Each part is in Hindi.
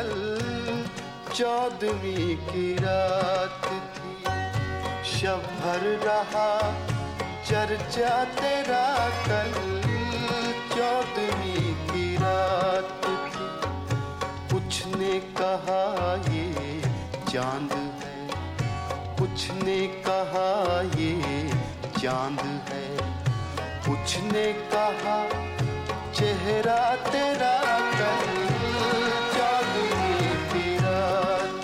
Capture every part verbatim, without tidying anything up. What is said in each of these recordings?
कल चौदहवीं की रात थी। शब भर रहा चर्चा तेरा कल चौदहवीं की रात थी। कुछ ने कहा ये चांद है, कुछ ने कहा ये चांद है, कुछ ने कहा चेहरा तेरा कल चौदहवीं की रात।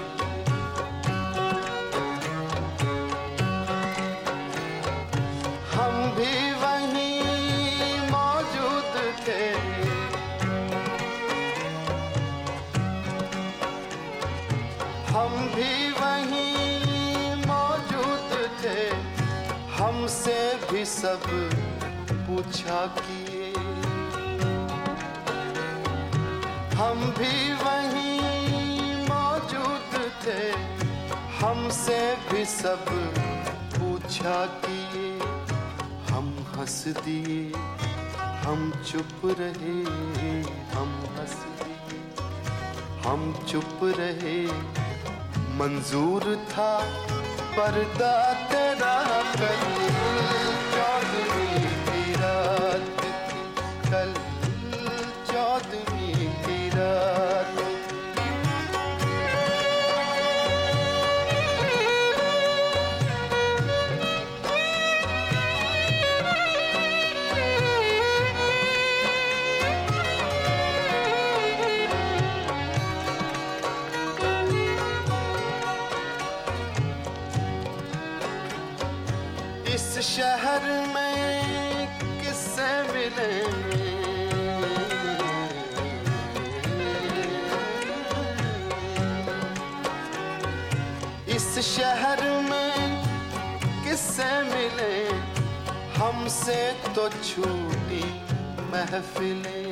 हम भी वहीं मौजूद थे, हम भी वहीं मौजूद थे। हमसे भी सब पूछा किए, हम भी वहीं मौजूद थे। हमसे भी सब पूछा किए। हम हंस दिए, हम चुप रहे, हम हंस दिए, हम चुप रहे। मंजूर था पर्दा तेरा कल चौदहवीं की रात थी, कल चौदहवीं की रात। इस शहर में किससे मिले, इस शहर में किससे मिले। हमसे तो छूटी महफिलें,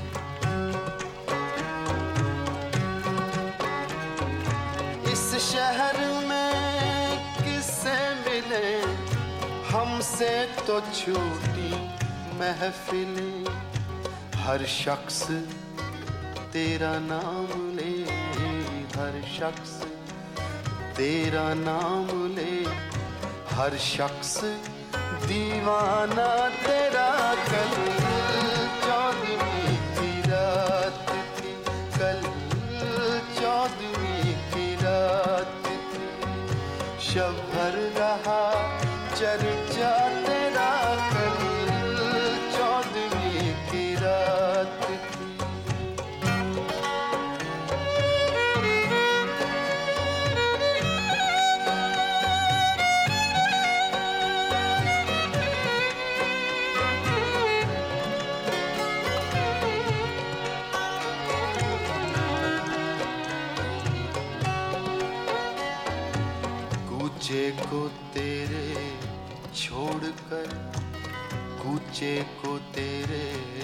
इस शहर में किससे मिले। हमसे तो छूटी महफिलें। हर शख्स तेरा नाम ले, हर शख्स तेरा नाम ले। हर शख्स दीवाना तेरा कल चौदहवीं की रात थी, कल चौदहवीं की रात थी। शब भर रहा चर्चा तेरा कल चौदहवीं की रात थी। कूचे को तेरे छोड़कर, कूचे को तेरे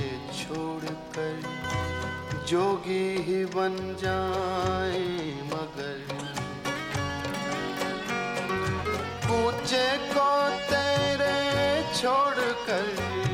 छोड़कर जोगी ही बन जाए मगर। कूचे को तेरे छोड़कर,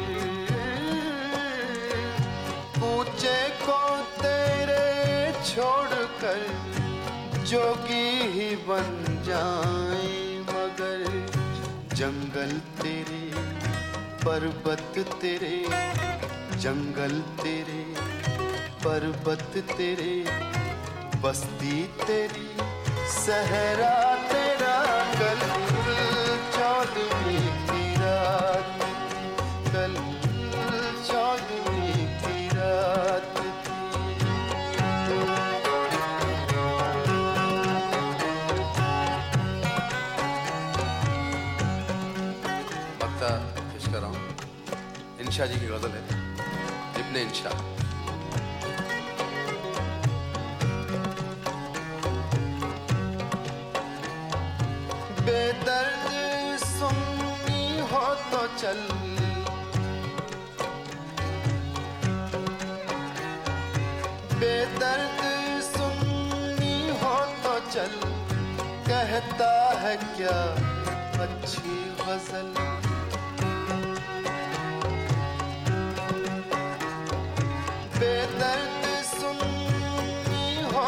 कूचे को तेरे छोड़कर जोगी ही बन जाए मगर। जंगल तेरे पर्वत तेरे, जंगल तेरे पर्वत तेरे, बस्ती तेरी सहरा तेरा कल चौदहवीं की रात, कल चौदहवीं की रात। पेश कर रहा हूँ, इंशा जी की गजल है, इब्ने इंशा। बेदर्द सुन्नी हो तो चल, बेदर्द सुन्नी हो तो चल, कहता है क्या अच्छी गजल। बेदर्द सुन्नी हो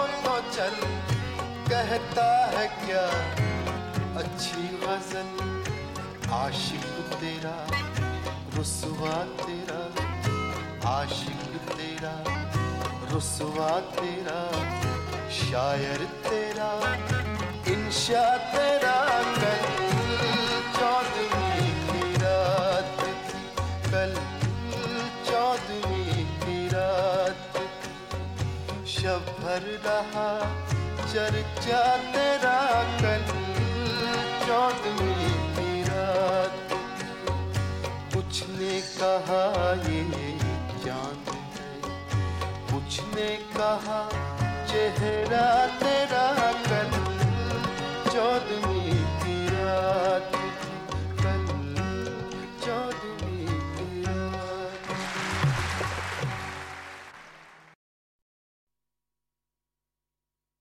कहता है क्या अच्छी गजल, आशिक तेरा रुसवा तेरा, आशिक तेरा रुसवा तेरा, शायर तेरा इंशा तेरा। कल चौदहवीं की रात थी, कल चौदहवीं की रात थी, शब भर रहा चर्चा तेरा। कल